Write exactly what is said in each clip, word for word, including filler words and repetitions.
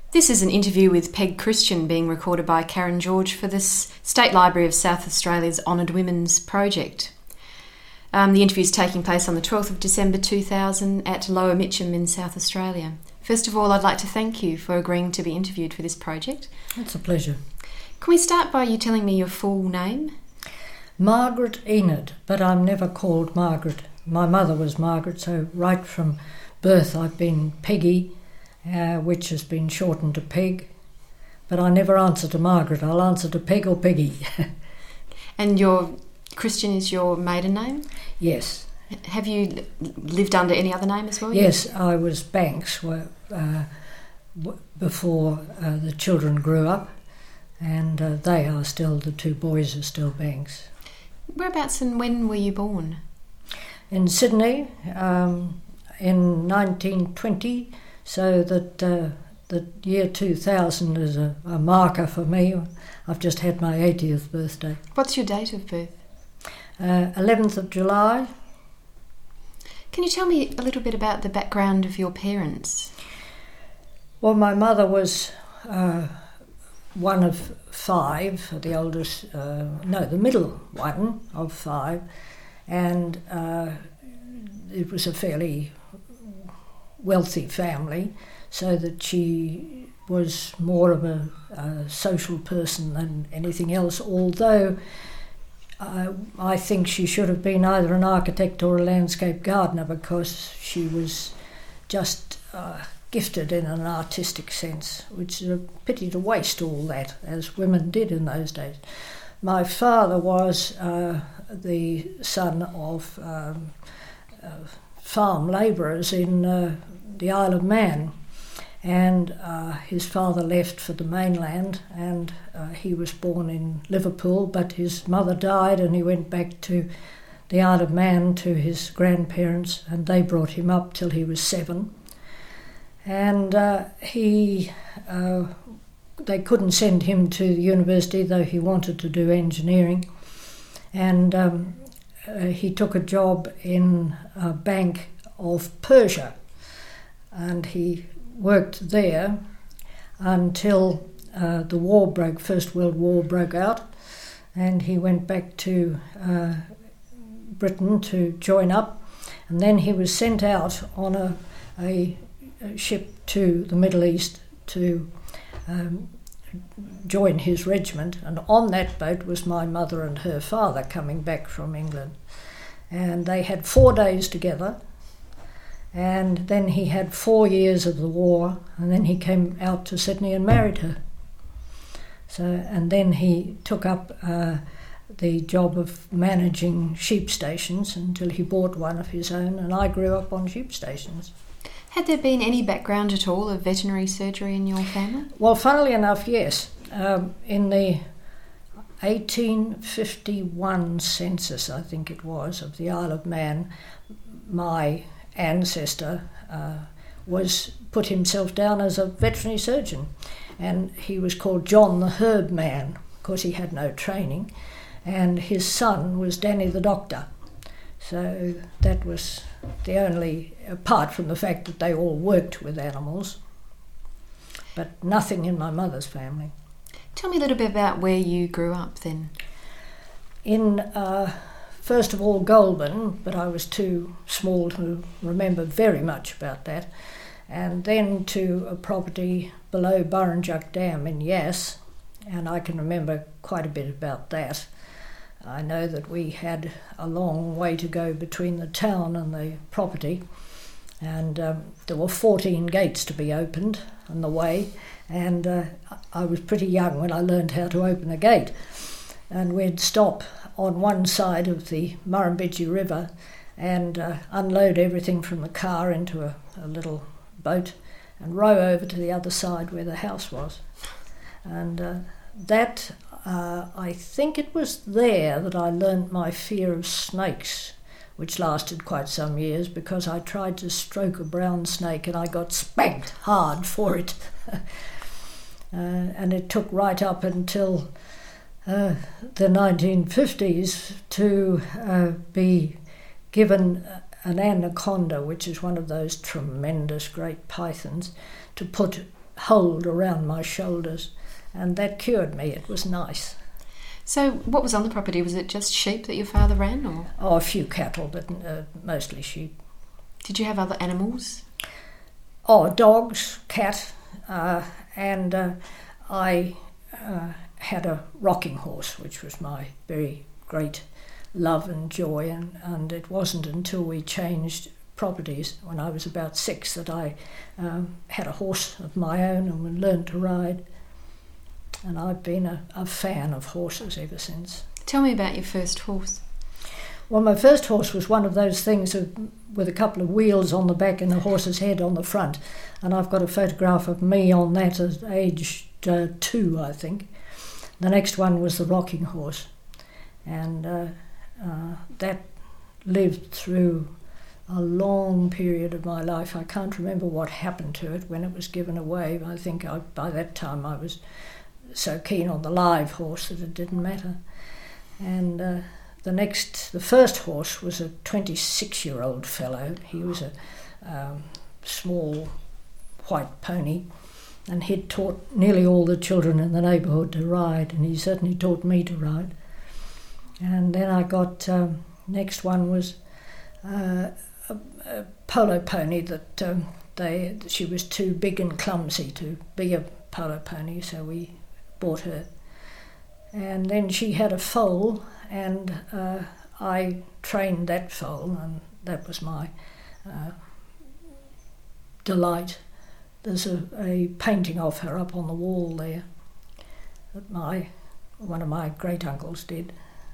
This is an interview with Peg Christian being recorded by Karen George for the State Library of South Australia's Honoured Women's Project. Um, the interview is taking place on the twelfth of December two thousand at Lower Mitcham in South Australia. First of all, I'd like to thank you for agreeing to be interviewed for this project. It's a pleasure. Can we start by you telling me your full name? Margaret Enid, but I'm never called Margaret. My mother was Margaret, so right from birth I've been Peggy, uh, which has been shortened to Peg. But I never answer to Margaret, I'll answer to Peg or Peggy. And your Christian is your maiden name? Yes. Have you lived under any other name as well? Yes, I was Banks uh, w- before uh, the children grew up, and uh, they are still, the two boys are still Banks. Whereabouts and when were you born? In Sydney um, in nineteen twenty, so that uh, the year two thousand is a, a marker for me. I've just had my eightieth birthday. What's your date of birth? Uh, eleventh of July. Can you tell me a little bit about the background of your parents? Well, my mother was uh, one of five, the oldest, uh, no, the middle one of five, and uh, it was a fairly wealthy family, so that she was more of a, a social person than anything else, although uh, I think she should have been either an architect or a landscape gardener, because she was just uh, gifted in an artistic sense, which is a pity to waste all that, as women did in those days. My father was uh, the son of um, uh, farm labourers in uh, the Isle of Man, and uh, his father left for the mainland, and uh, he was born in Liverpool, but his mother died and he went back to the Isle of Man to his grandparents, and they brought him up till he was seven. And uh, he, uh, they couldn't send him to the university, though he wanted to do engineering. And um, uh, he took a job in a bank of Persia, and he worked there until uh, the war broke, First World War broke out, and he went back to uh, Britain to join up, and then he was sent out on a, a ship to the Middle East to um, join his regiment, and on that boat was my mother and her father coming back from England, and they had four days together, and then he had four years of the war, and then he came out to Sydney and married her. So, and then he took up uh, the job of managing sheep stations until he bought one of his own, and I grew up on sheep stations. Had there been any background at all of veterinary surgery in your family? Well, funnily enough, yes. Um, in the eighteen fifty-one census, I think it was, of the Isle of Man, my ancestor uh, was put himself down as a veterinary surgeon, and he was called John the Herb Man, because he had no training, and his son was Danny the Doctor. So that was the only, apart from the fact that they all worked with animals, but nothing in my mother's family. Tell me a little bit about where you grew up then. In, uh, first of all, Goulburn, but I was too small to remember very much about that, and then to a property below Burrinjuck Dam in Yass, and I can remember quite a bit about that. I know that we had a long way to go between the town and the property, and um, there were fourteen gates to be opened on the way, and uh, I was pretty young when I learned how to open a gate, and we'd stop on one side of the Murrumbidgee River and uh, unload everything from the car into a, a little boat and row over to the other side where the house was. And uh, that Uh, I think it was there that I learnt my fear of snakes, which lasted quite some years, because I tried to stroke a brown snake and I got spanked hard for it. uh, and it took right up until uh, the nineteen fifties to uh, be given an anaconda, which is one of those tremendous great pythons, to put hold around my shoulders, and that cured me. It was nice. So what was on the property? Was it just sheep that your father ran, or? Oh, a few cattle, but uh, mostly sheep. Did you have other animals? Oh, dogs, cat, uh, and uh, I uh, had a rocking horse, which was my very great love and joy, and, and it wasn't until we changed properties when I was about six that I um, had a horse of my own and learned to ride. And I've been a, a fan of horses ever since. Tell me about your first horse. Well, my first horse was one of those things of, with a couple of wheels on the back and a horse's head on the front. And I've got a photograph of me on that at age uh, two, I think. The next one was the rocking horse. And uh, uh, that lived through a long period of my life. I can't remember what happened to it when it was given away. I think I, by that time I was so keen on the live horse that it didn't matter. And uh, the next, the first horse was a twenty-six-year-old fellow. He was a um, small white pony, and he'd taught nearly all the children in the neighbourhood to ride, and he certainly taught me to ride. And then I got, um, next one was uh, a, a polo pony that um, they she was too big and clumsy to be a polo pony, so we bought her. And then she had a foal, and uh, I trained that foal, and that was my uh, delight. There's a, a painting of her up on the wall there that my one of my great uncles did.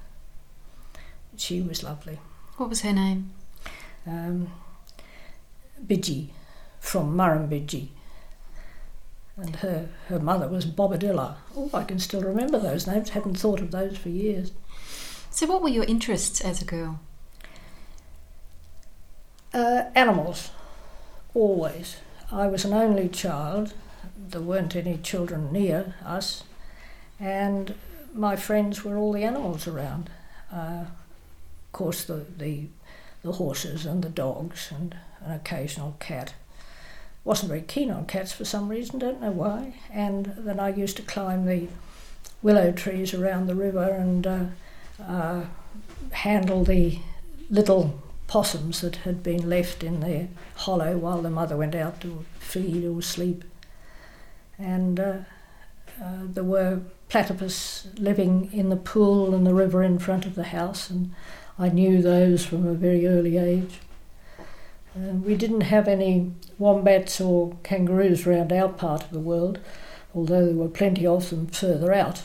She was lovely. What was her name? Um, Bidgie, from Murrumbidgee. And her, her mother was Bobadilla. Oh, I can still remember those names. Hadn't thought of those for years. So what were your interests as a girl? Uh, animals, always. I was an only child. There weren't any children near us. And my friends were all the animals around. Uh, of course, the, the, the horses and the dogs and an occasional cat. Wasn't very keen on cats for some reason, don't know why. And then I used to climb the willow trees around the river and uh, uh, handle the little possums that had been left in their hollow while the mother went out to feed or sleep. And uh, uh, there were platypus living in the pool and the river in front of the house, and I knew those from a very early age. Uh, we didn't have any wombats or kangaroos around our part of the world, although there were plenty of them further out.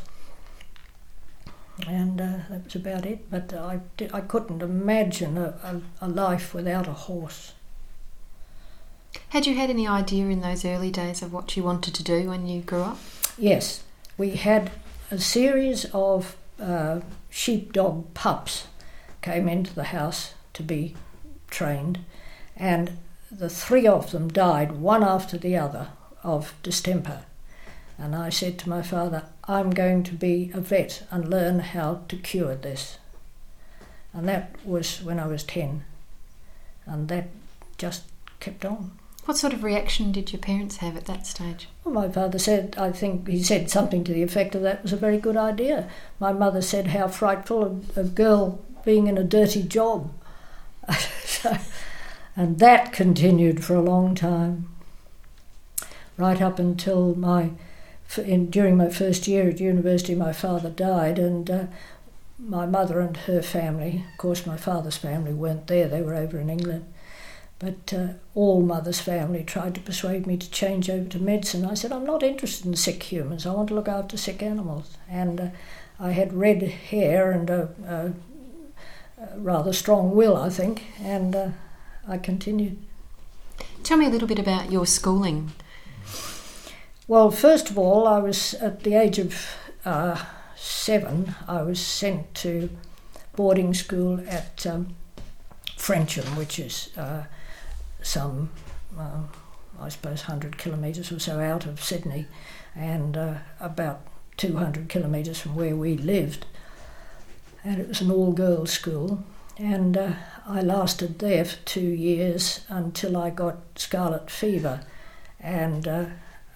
And uh, that was about it. But I, did, I couldn't imagine a, a, a life without a horse. Had you had any idea in those early days of what you wanted to do when you grew up? Yes. We had a series of uh, sheepdog pups came into the house to be trained, and the three of them died, one after the other, of distemper. And I said to my father, I'm going to be a vet and learn how to cure this. And that was when I was ten. And that just kept on. What sort of reaction did your parents have at that stage? Well, my father said, I think he said something to the effect of that was a very good idea. My mother said how frightful a, a girl being in a dirty job. so, And that continued for a long time, right up until my, in, during my first year at university, my father died, and uh, my mother and her family, of course my father's family weren't there, they were over in England, but uh, all mother's family tried to persuade me to change over to medicine. I said, I'm not interested in sick humans, I want to look after sick animals. And uh, I had red hair and a, a, a rather strong will, I think, and uh, I continued. Tell me a little bit about your schooling. Well, first of all, I was at the age of uh, seven, I was sent to boarding school at um, Frensham, which is uh, some, uh, I suppose, one hundred kilometres or so out of Sydney, and uh, about two hundred kilometres from where we lived. And it was an all-girls school. And uh, I lasted there for two years until I got scarlet fever, and uh,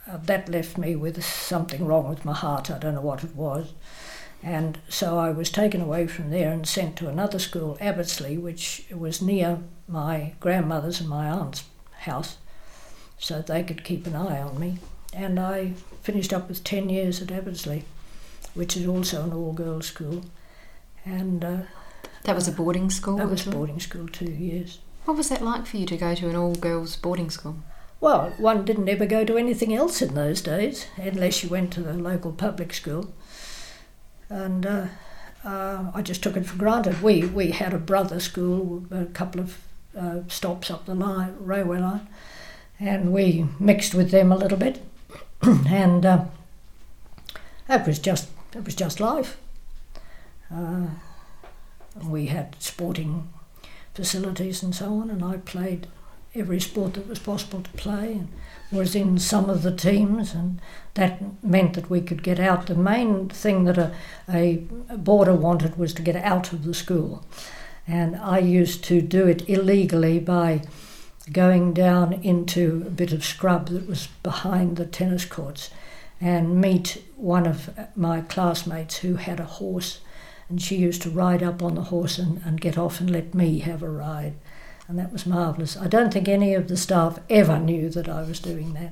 uh, that left me with something wrong with my heart. I don't know what it was. And so I was taken away from there and sent to another school, Abbottsley, which was near my grandmother's and my aunt's house, so they could keep an eye on me. And I finished up with ten years at Abbottsley, which is also an all-girls school. And uh, that was a boarding school? That was a boarding school, two years. What was that like for you to go to an all-girls boarding school? Well, one didn't ever go to anything else in those days, unless you went to the local public school. And uh, uh, I just took it for granted. We we had a brother school, a couple of uh, stops up the line, railway line, and we mixed with them a little bit, and uh, it was just it was just life. Uh, we had sporting facilities and so on, and I played every sport that was possible to play, and was in some of the teams, and that meant that we could get out. The main thing that a, a boarder wanted was to get out of the school, and I used to do it illegally by going down into a bit of scrub that was behind the tennis courts and meet one of my classmates who had a horse, and she used to ride up on the horse and, and get off and let me have a ride. And that was marvellous. I don't think any of the staff ever knew that I was doing that.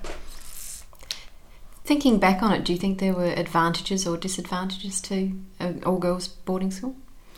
Thinking back on it, do you think there were advantages or disadvantages to an all-girls boarding school?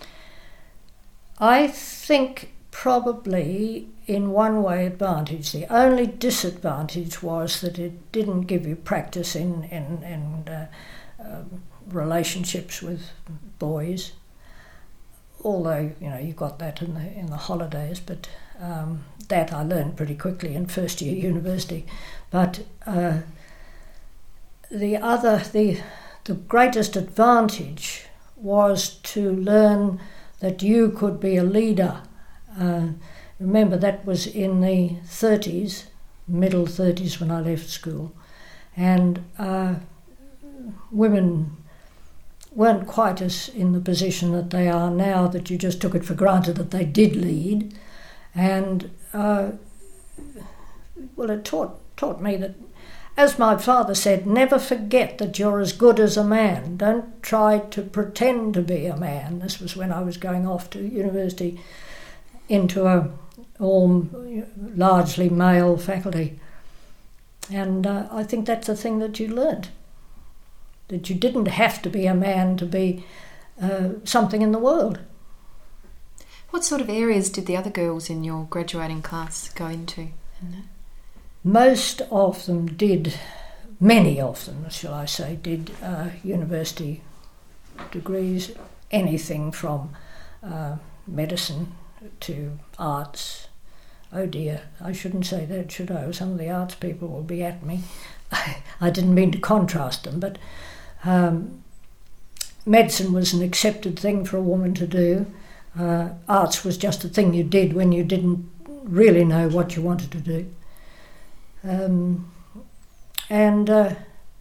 I think probably in one way advantage. The only disadvantage was that it didn't give you practice in, in, in uh, uh, relationships with boys. Although, you know, you got that in the in the holidays, but um, that I learned pretty quickly in first year university. But uh, the other, the the greatest advantage was to learn that you could be a leader. Uh, remember, that was in the thirties, middle thirties when I left school, and uh, women weren't quite as in the position that they are now, that you just took it for granted that they did lead. And, uh, well, it taught taught me that, as my father said, never forget that you're as good as a man. Don't try to pretend to be a man. This was when I was going off to university into a all largely male faculty. And uh, I think that's a thing that you learnt. That you didn't have to be a man to be uh, something in the world. What sort of areas did the other girls in your graduating class go into? Most of them did, many of them, shall I say, did uh, university degrees, anything from uh, medicine to arts. Oh dear, I shouldn't say that, should I? Some of the arts people will be at me. I didn't mean to contrast them, but Um, medicine was an accepted thing for a woman to do. Uh, arts was just a thing you did when you didn't really know what you wanted to do. Um, and uh,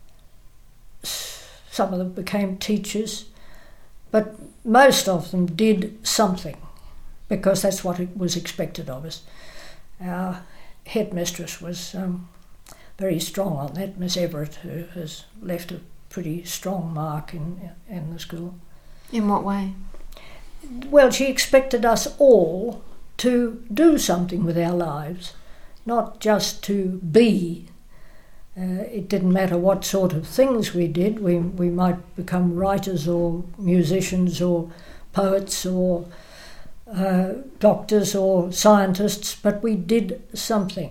some of them became teachers, but most of them did something because that's what it was expected of us. Our headmistress was um, very strong on that, Miss Everett, who has left a pretty strong mark in in the school. In what way? Well, she expected us all to do something with our lives, not just to be. Uh, it didn't matter what sort of things we did. We we might become writers or musicians or poets or uh, doctors or scientists, but we did something.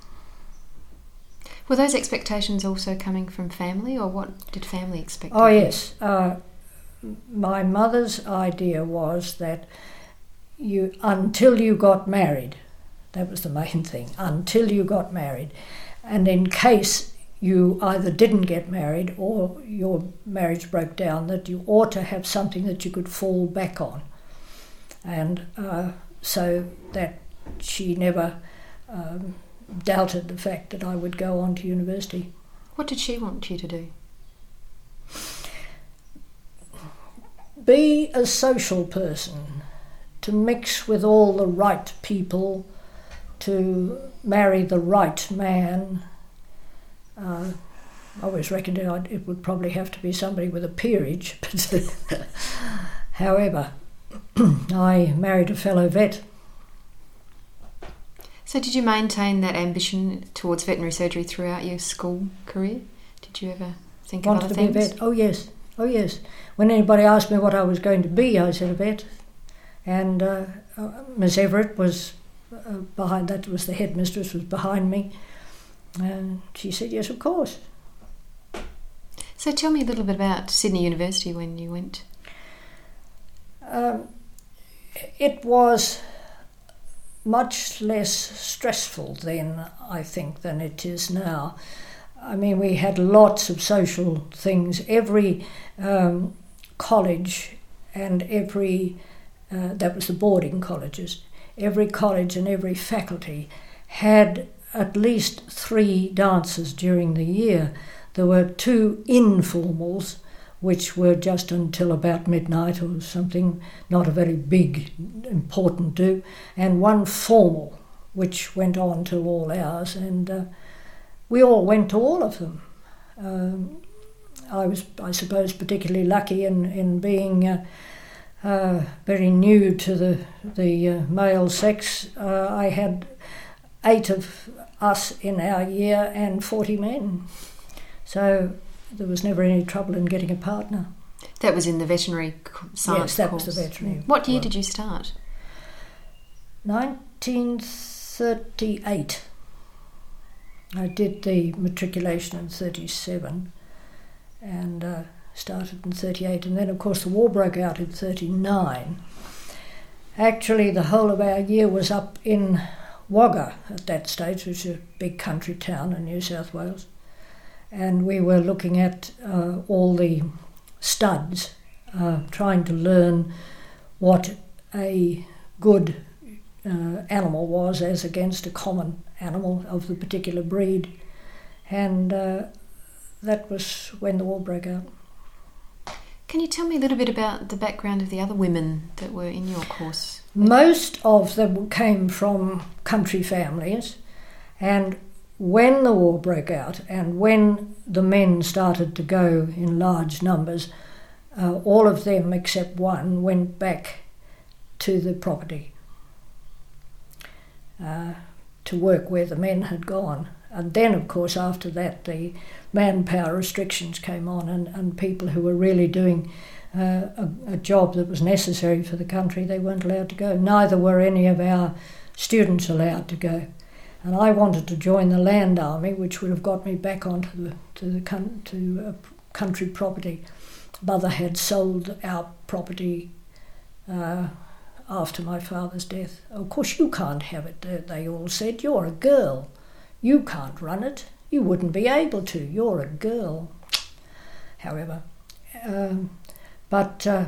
Were those expectations also coming from family, or what did family expect? Oh, yes. Uh, my mother's idea was that you, until you got married, that was the main thing, until you got married, and in case you either didn't get married or your marriage broke down, that you ought to have something that you could fall back on. And uh, so that she never Um, doubted the fact that I would go on to university. What did she want you to do? Be a social person, to mix with all the right people, to marry the right man, Uh, I always reckoned it, it would probably have to be somebody with a peerage, but however, I married a fellow vet. So did you maintain that ambition towards veterinary surgery throughout your school career? Did you ever think of Wanted other to things? be a vet? Oh yes, oh yes. When anybody asked me what I was going to be, I said a vet. And uh, uh, Miss Everett was uh, behind, that was the headmistress, was behind me. And she said, yes, of course. So tell me a little bit about Sydney University when you went. Um, it was much less stressful then, I think, than it is now. I mean, we had lots of social things. Every um, college and every, uh, that was the boarding colleges, every college and every faculty had at least three dances during the year. There were two informals, which were just until about midnight or something, not a very big, important do, and one formal, which went on till all hours, and uh, we all went to all of them. Um, I was, I suppose, particularly lucky in, in being uh, uh, very new to the, the uh, male sex. Uh, I had eight of us in our year and forty men. So there was never any trouble in getting a partner. That was in the veterinary science Yes, that course. was the veterinary. What year course. did you start? nineteen thirty-eight. I did the matriculation in thirty-seven and uh, started in thirty-eight, and then of course the war broke out in thirty-nine. Actually, the whole of our year was up in Wagga at that stage, which is a big country town in New South Wales. And we were looking at uh, all the studs, uh, trying to learn what a good uh, animal was as against a common animal of the particular breed. And uh, that was when the war broke out. Can you tell me a little bit about the background of the other women that were in your course? Most of them came from country families, and when the war broke out and when the men started to go in large numbers, uh, all of them except one went back to the property uh, to work where the men had gone. And then, of course, after that, the manpower restrictions came on, and, and people who were really doing uh, a, a job that was necessary for the country, they weren't allowed to go. Neither were any of our students allowed to go. And I wanted to join the Land Army, which would have got me back onto the to the to uh, country property. Mother had sold our property uh, after my father's death. Of course, you can't have it, they all said. You're a girl. You can't run it. You wouldn't be able to. You're a girl. However, um, but uh,